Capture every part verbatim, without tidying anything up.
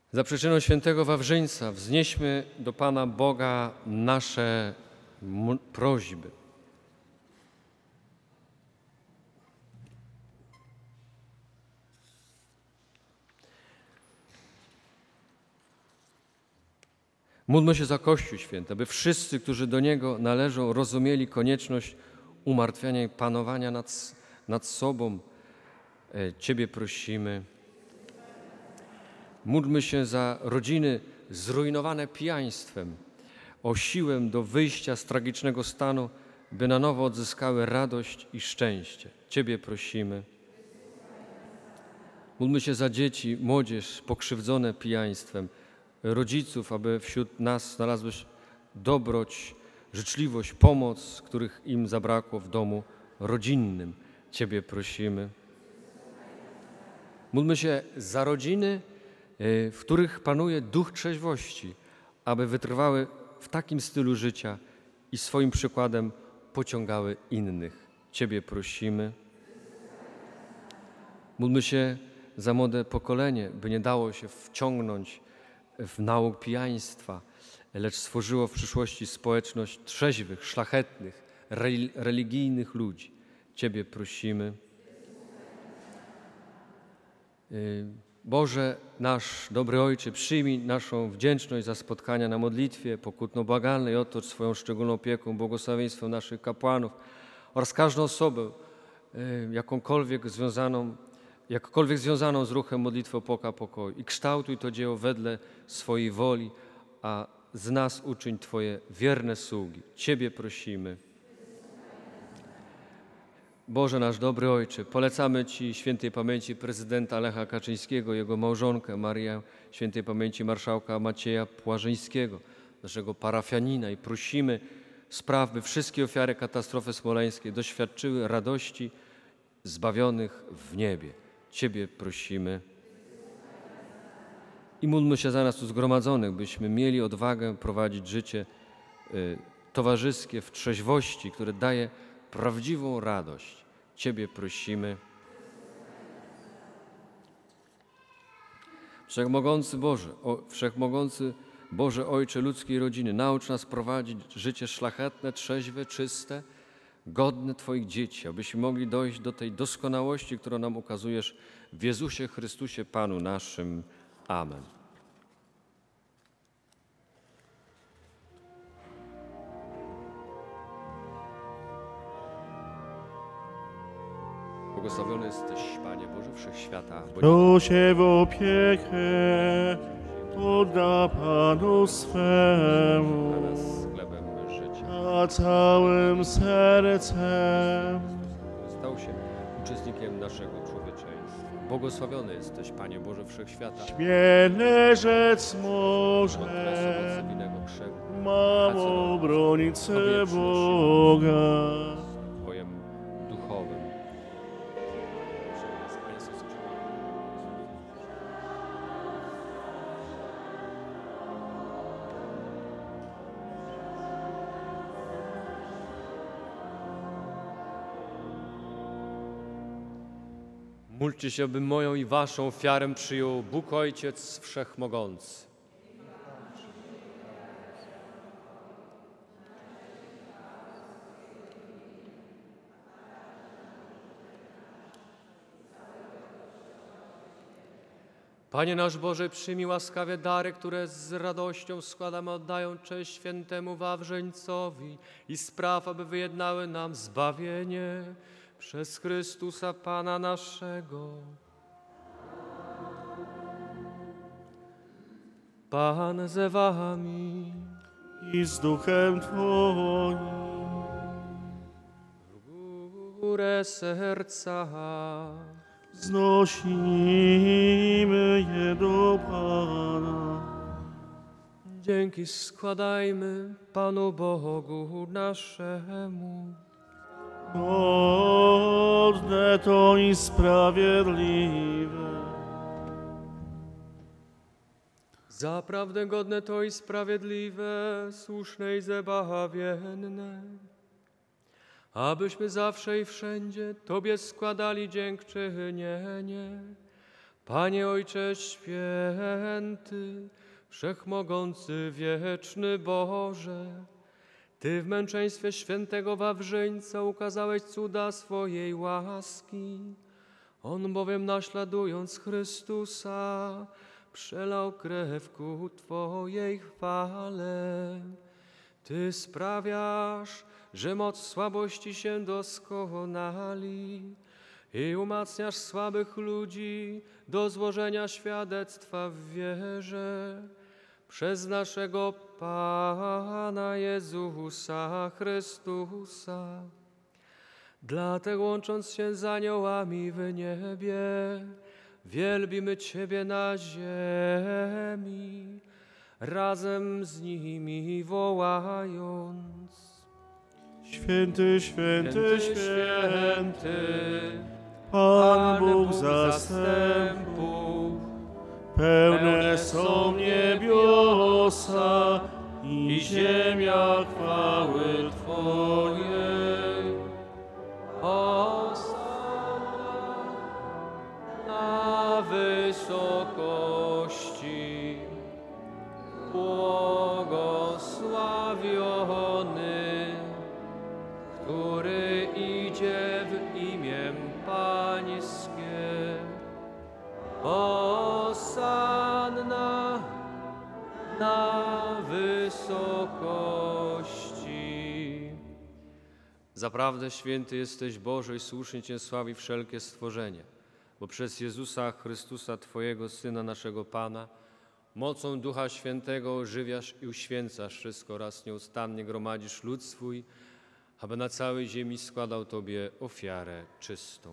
Za przyczyną świętego Wawrzyńca wznieśmy do Pana Boga nasze prośby. Módlmy się za Kościół Święty, aby wszyscy, którzy do Niego należą, rozumieli konieczność umartwiania i panowania nad, nad sobą. Ciebie prosimy. Módlmy się za rodziny zrujnowane pijaństwem, o siłę do wyjścia z tragicznego stanu, by na nowo odzyskały radość i szczęście. Ciebie prosimy. Módlmy się za dzieci, młodzież pokrzywdzone pijaństwem, rodziców, aby wśród nas znalazłeś dobroć, życzliwość, pomoc, których im zabrakło w domu rodzinnym. Ciebie prosimy. Módlmy się za rodziny, w których panuje duch trzeźwości, aby wytrwały w takim stylu życia i swoim przykładem pociągały innych. Ciebie prosimy. Módlmy się za młode pokolenie, by nie dało się wciągnąć w nauk pijaństwa, lecz stworzyło w przyszłości społeczność trzeźwych, szlachetnych, religijnych ludzi. Ciebie prosimy. Boże, nasz dobry Ojcze, przyjmij naszą wdzięczność za spotkania na modlitwie pokutno-błagalnej, otocz swoją szczególną opieką, błogosławieństwem naszych kapłanów oraz każdą osobę, jakąkolwiek związaną, jakkolwiek związaną z ruchem modlitwy o poka pokoju i kształtuj to dzieło wedle swojej woli, a z nas uczyń Twoje wierne sługi. Ciebie prosimy. Boże nasz dobry Ojcze, polecamy Ci świętej pamięci prezydenta Lecha Kaczyńskiego, jego małżonkę Marię, świętej pamięci marszałka Macieja Płażyńskiego, naszego parafianina i prosimy spraw, by wszystkie ofiary katastrofy smoleńskiej doświadczyły radości zbawionych w niebie. Ciebie prosimy. I módlmy się za nas tu zgromadzonych, byśmy mieli odwagę prowadzić życie y, towarzyskie w trzeźwości, które daje prawdziwą radość. Ciebie prosimy. Wszechmogący Boże, o, Wszechmogący Boże Ojcze ludzkiej rodziny, naucz nas prowadzić życie szlachetne, trzeźwe, czyste, godne Twoich dzieci, abyśmy mogli dojść do tej doskonałości, którą nam ukazujesz w Jezusie Chrystusie, Panu naszym. Amen. Błogosławiony jesteś, Panie Boże Wszechświata. Kto się w opiekę podda Panu swemu, Dla nas chlebem życia. a całym sercem Stał się uczestnikiem naszego człowieczeństwa. Błogosławiony jesteś, Panie Boże Wszechświata. śmielę rzec może, Od winnego krzewu, mam obrońcę Boga. Twoim duchowym. Módlcie się, by moją i waszą ofiarę przyjął Bóg Ojciec Wszechmogący. Panie nasz Boże, przyjmij łaskawie dary, które z radością składamy, oddają cześć świętemu Wawrzyńcowi i spraw, aby wyjednały nam zbawienie przez Chrystusa Pana naszego. Pan ze wami. I z duchem Twoim. W górę serca. Znosimy je do Pana. Dzięki składajmy Panu Bogu naszemu. Godne to i sprawiedliwe. Zaprawdę godne to i sprawiedliwe, słuszne i zabawienne, abyśmy zawsze i wszędzie Tobie składali dziękczynienie Panie Ojcze Święty, Wszechmogący, Wieczny Boże, Ty w męczeństwie świętego Wawrzyńca ukazałeś cuda swojej łaski. On bowiem naśladując Chrystusa przelał krew ku Twojej chwale. Ty sprawiasz, że moc słabości się doskonali i umacniasz słabych ludzi do złożenia świadectwa w wierze przez naszego Pana Jezusa Chrystusa. Dlatego łącząc się z aniołami w niebie, wielbimy Ciebie na ziemi, razem z nimi wołając. Święty, święty, Święty, święty, Pan Pan Bóg Bóg zastępów, pełne są niebiosa i ziemia chwały Twojej. Hosanna na wysokości, błogosławiony, który idzie w imię Pańskie. Hosanna na wysokości. Zaprawdę święty jesteś Boże i słusznie Cię sławi wszelkie stworzenie, bo przez Jezusa Chrystusa, Twojego Syna, naszego Pana, mocą Ducha Świętego ożywiasz i uświęcasz wszystko oraz nieustannie gromadzisz lud swój, aby na całej ziemi składał Tobie ofiarę czystą.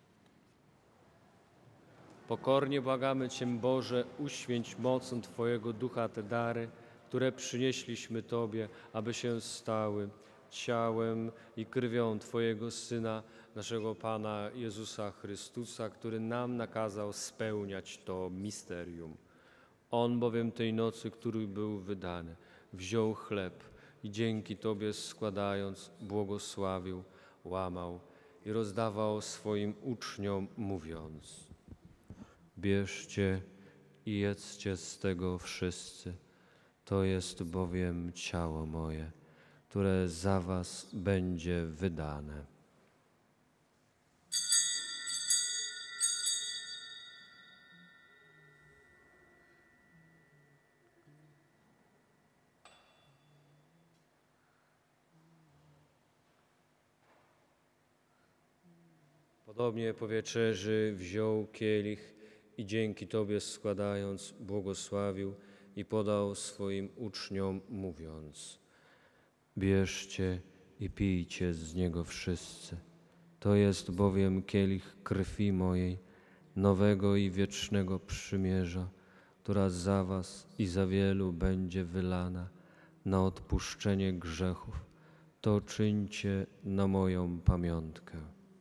Pokornie błagamy Cię, Boże, uświęć mocą Twojego Ducha te dary, które przynieśliśmy Tobie, aby się stały ciałem i krwią Twojego Syna, naszego Pana Jezusa Chrystusa, który nam nakazał spełniać to misterium. On bowiem tej nocy, który był wydany, wziął chleb i dzięki Tobie składając, błogosławił, łamał i rozdawał swoim uczniom, mówiąc: bierzcie i jedzcie z tego wszyscy, to jest bowiem ciało moje, które za was będzie wydane. Podobnie po wieczerzy wziął kielich i dzięki Tobie składając, błogosławił i podał swoim uczniom, mówiąc: bierzcie i pijcie z niego wszyscy. To jest bowiem kielich krwi mojej, nowego i wiecznego przymierza, która za was i za wielu będzie wylana na odpuszczenie grzechów. To czyńcie na moją pamiątkę.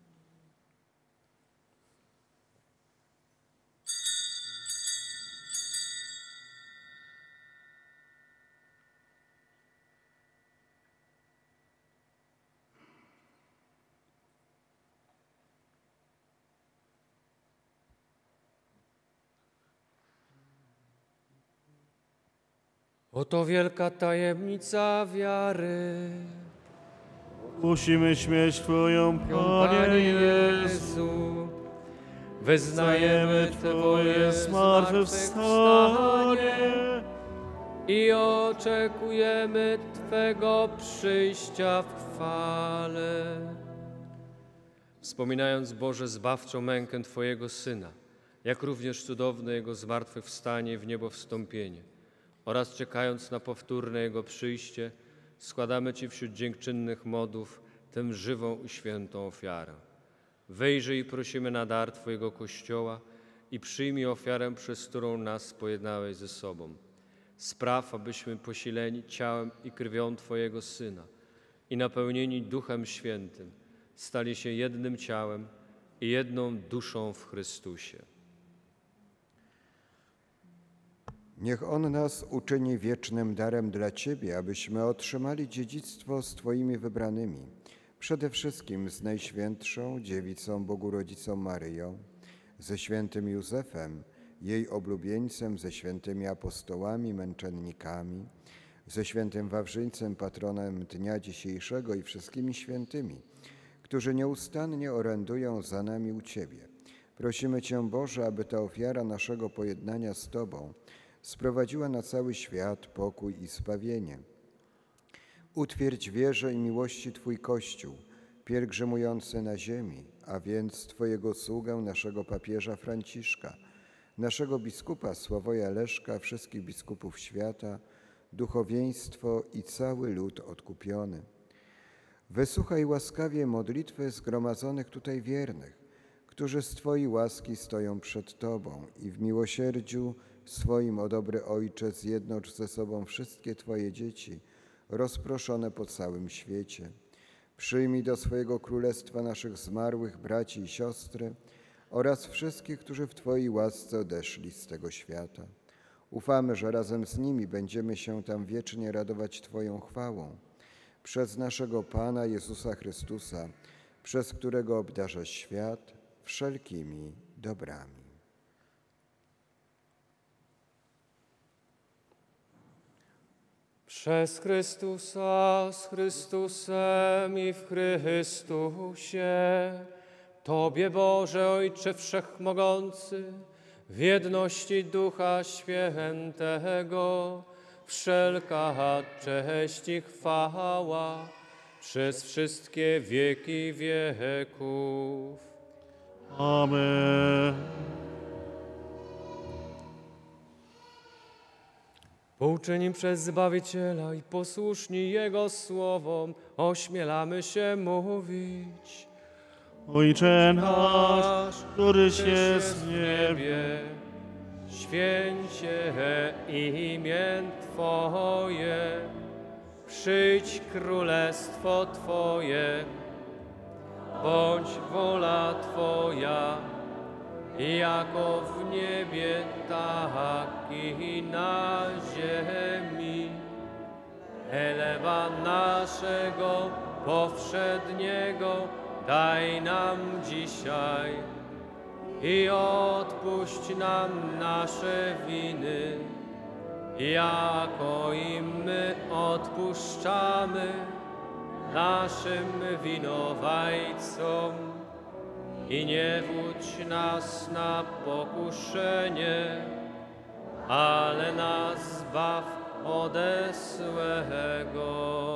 Oto wielka tajemnica wiary. Musimy śmieć Twoją, Panie Jezu. Wyznajemy Twoje zmartwychwstanie i oczekujemy Twego przyjścia w chwale. Wspominając, Boże, zbawczą mękę Twojego Syna, jak również cudowne Jego zmartwychwstanie w niebo wstąpienie, oraz czekając na powtórne Jego przyjście, składamy Ci wśród dziękczynnych modłów tę żywą i świętą ofiarę. Wejrzyj i prosimy na dar Twojego Kościoła i przyjmij ofiarę, przez którą nas pojednałeś ze sobą. Spraw, abyśmy posileni ciałem i krwią Twojego Syna i napełnieni Duchem Świętym stali się jednym ciałem i jedną duszą w Chrystusie. Niech On nas uczyni wiecznym darem dla Ciebie, abyśmy otrzymali dziedzictwo z Twoimi wybranymi, przede wszystkim z Najświętszą Dziewicą Bogu Rodzicą Maryją, ze świętym Józefem, jej oblubieńcem, ze świętymi apostołami, męczennikami, ze świętym Wawrzyńcem, patronem dnia dzisiejszego i wszystkimi świętymi, którzy nieustannie orędują za nami u Ciebie. Prosimy Cię, Boże, aby ta ofiara naszego pojednania z Tobą sprowadziła na cały świat pokój i zbawienie. Utwierdź wierze i miłości Twój Kościół, pielgrzymujący na ziemi, a więc Twojego sługę, naszego papieża Franciszka, naszego biskupa Sławoja Leszka, wszystkich biskupów świata, duchowieństwo i cały lud odkupiony. Wysłuchaj łaskawie modlitwy zgromadzonych tutaj wiernych, którzy z Twojej łaski stoją przed Tobą i w miłosierdziu swoim, o dobry Ojcze, zjednocz ze sobą wszystkie Twoje dzieci, rozproszone po całym świecie. Przyjmij do swojego królestwa naszych zmarłych braci i siostry oraz wszystkich, którzy w Twojej łasce odeszli z tego świata. Ufamy, że razem z nimi będziemy się tam wiecznie radować Twoją chwałą. Przez naszego Pana Jezusa Chrystusa, przez którego obdarzasz świat wszelkimi dobrami. Przez Chrystusa, z Chrystusem i w Chrystusie, Tobie, Boże Ojcze Wszechmogący, w jedności Ducha Świętego, wszelka cześć i chwała przez wszystkie wieki wieków. Amen. Pouczeni przez Zbawiciela i posłuszni Jego słowom, ośmielamy się mówić. Ojcze nasz, któryś jest w niebie, niebie, święcie imię Twoje, przyjdź królestwo Twoje, bądź wola Twoja, jako w niebie, tak i na ziemi. Chleba naszego powszedniego daj nam dzisiaj i odpuść nam nasze winy, jako i my odpuszczamy naszym winowajcom. I nie wódź nas na pokuszenie, ale nas zbaw ode złego.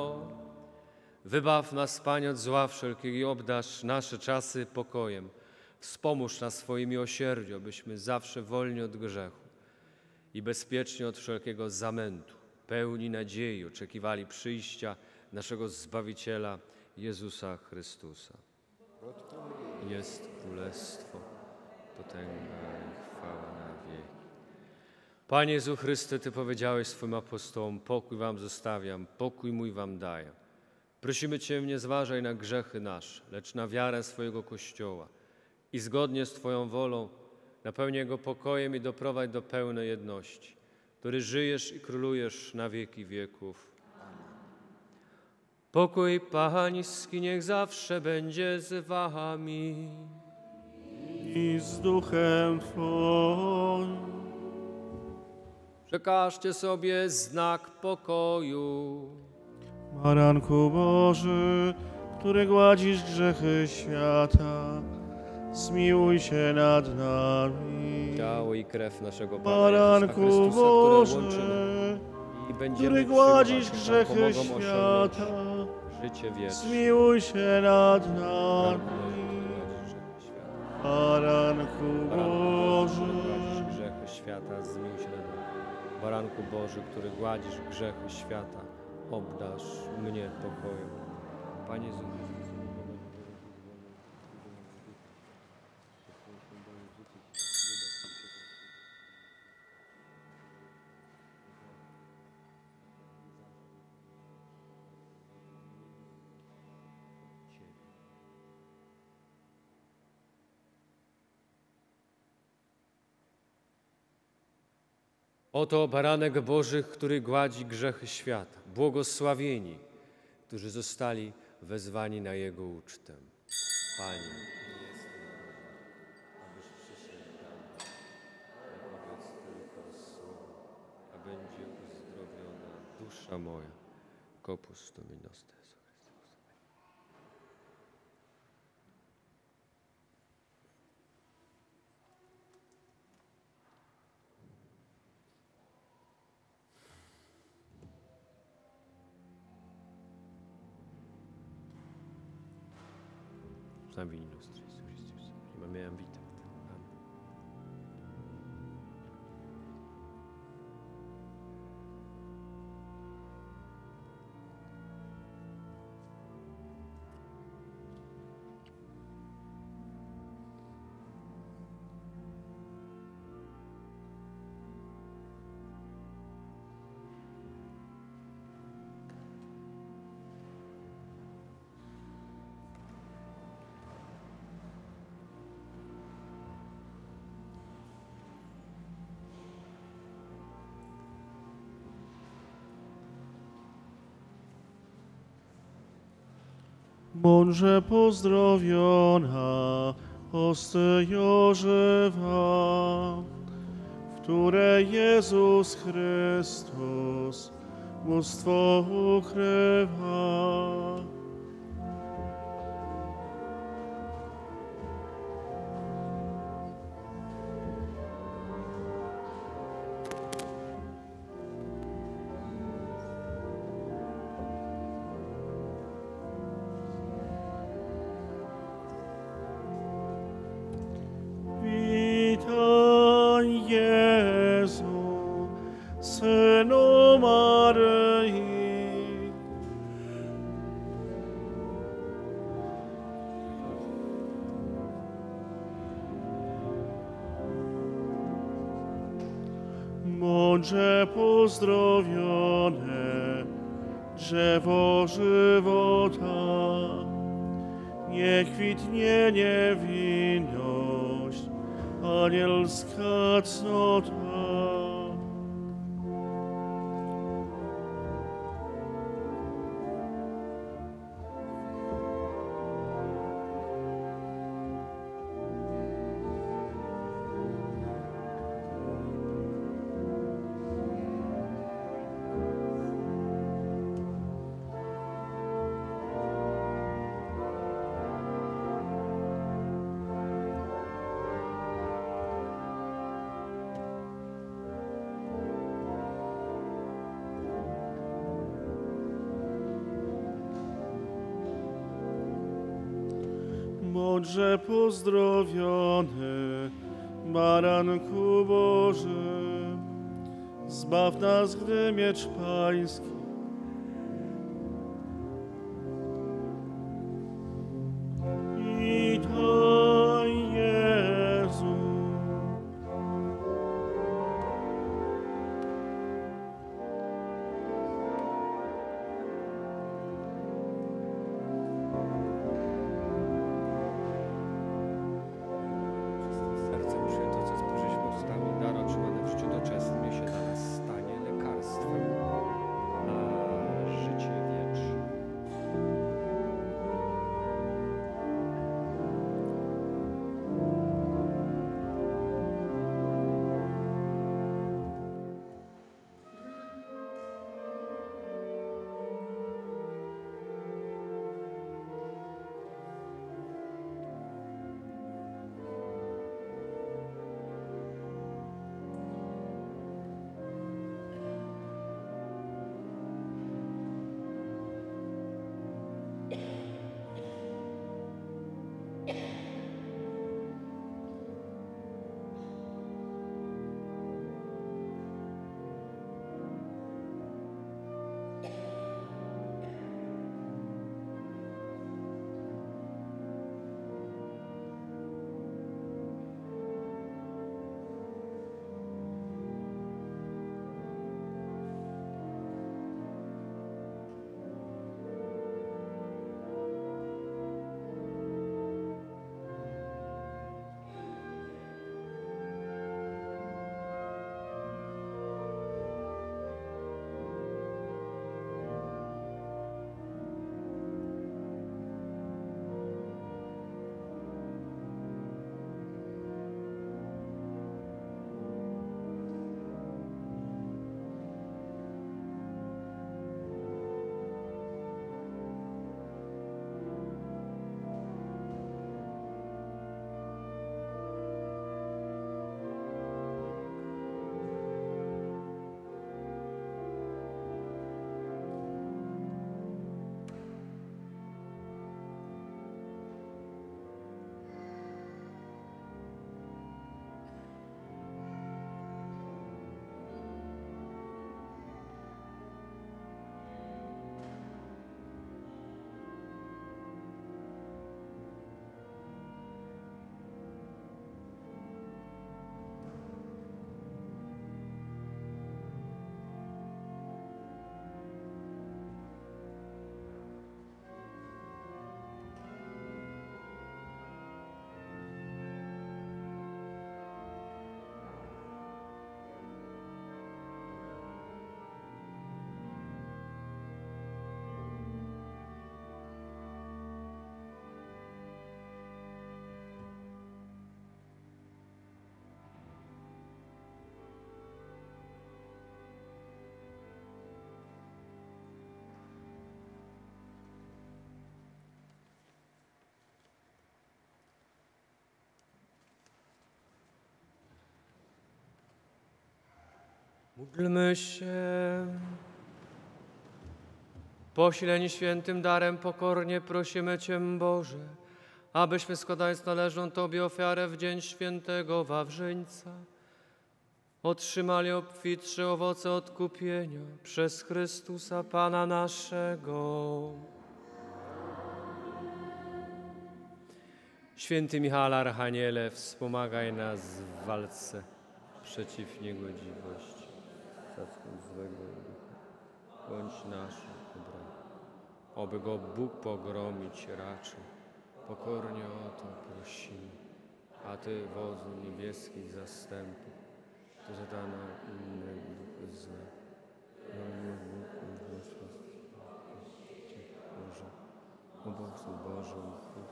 Wybaw nas, Panie, od zła wszelkiego i obdarz nasze czasy pokojem. Wspomóż nas swoim miłosierdziu, abyśmy zawsze wolni od grzechu i bezpiecznie od wszelkiego zamętu, pełni nadziei oczekiwali przyjścia naszego Zbawiciela Jezusa Chrystusa. Jest królestwo, potęga i chwała na wieki. Panie Jezu Chryste, Ty powiedziałeś swym apostołom, pokój wam zostawiam, pokój mój wam daję. Prosimy Cię, nie zważaj na grzechy nasze, lecz na wiarę swojego Kościoła i zgodnie z Twoją wolą napełnij go pokojem i doprowadź do pełnej jedności, który żyjesz i królujesz na wieki wieków. Pokój Pański niech zawsze będzie z wami. i z duchem Twoim. Przekażcie sobie znak pokoju. Baranku Boży, który gładzisz grzechy świata, zmiłuj się nad nami. Ciało i krew naszego Pana Baranku Jezusa Chrystusa, Boży, które łączymy i będziemy który gładzisz przyjmować, nam grzechy pomogą świata, osiągnąć życie wieczne. zmiłuj się nad nami. Baranku Baranku Boży, który Boży, gładzisz grzechy świata, zmiłuj się nad nami. Baranku Boży, który gładzisz grzechy świata, obdarz mnie pokojem. Panie Jezu, oto baranek Boży, który gładzi grzechy świata. Błogosławieni, którzy zostali wezwani na Jego ucztę. Panie, jestem, abyś przyszedł Dusza moja, Kopus Dominos Tes. Salvini nostri, Christus, prima me ambita. Amen. Bądźże pozdrowiona ostejożywa, w której Jezus Chrystus bóstwo ukrywa. Witaj Jezu, Synu Maryi. Bądźże pozdrowione drzewo żywota, niech kwitnie niewinność, anielska cnota. Bądźże pozdrowiony, Baranku Boży, zbaw nas, gdy miecz Pański witaj Jezu. Sercem przyjęto, co spojrzeliśmy ustami, dar otrzymany w życiu doczesnym, niech się dla nas stanie lekarstwem na Módlmy się. Posileni świętym darem pokornie prosimy Cię, Boże, abyśmy składając należną Tobie ofiarę w dzień świętego Wawrzyńca, otrzymali obfitsze owoce odkupienia przez Chrystusa Pana naszego. Święty Michał Archaniele, wspomagaj nas w walce przeciw niegodziwości, zasług złego ducha. Bądź naszą obroną. Oby go Bóg pogromić raczył. Pokornie o to prosimy. A Ty, wozu niebieskich zastępów, Ty zadano inne duchy złe. Boże, owocu Bożą,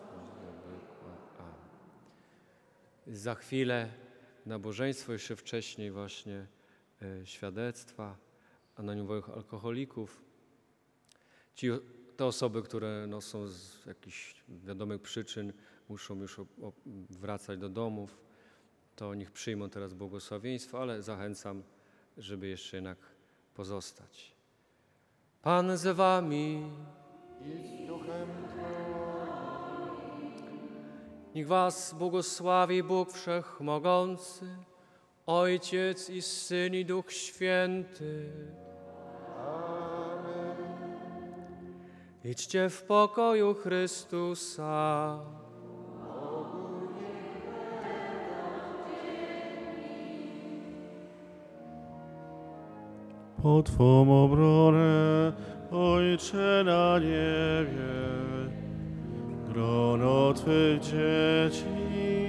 za chwilę nabożeństwo, jeszcze wcześniej właśnie e, świadectwa anonimowych alkoholików. Ci, te osoby, które no, są z jakichś wiadomych przyczyn, muszą już o, o, wracać do domów, to niech przyjmą teraz błogosławieństwo, ale zachęcam, żeby jeszcze jednak pozostać. Pan z wami. I z duchem Twoim. Niech was błogosławi Bóg Wszechmogący, Ojciec i Syn i Duch Święty. Amen. Idźcie w pokoju Chrystusa. Po Twą obronę, Ojcze na niebie, grono Twych dzieci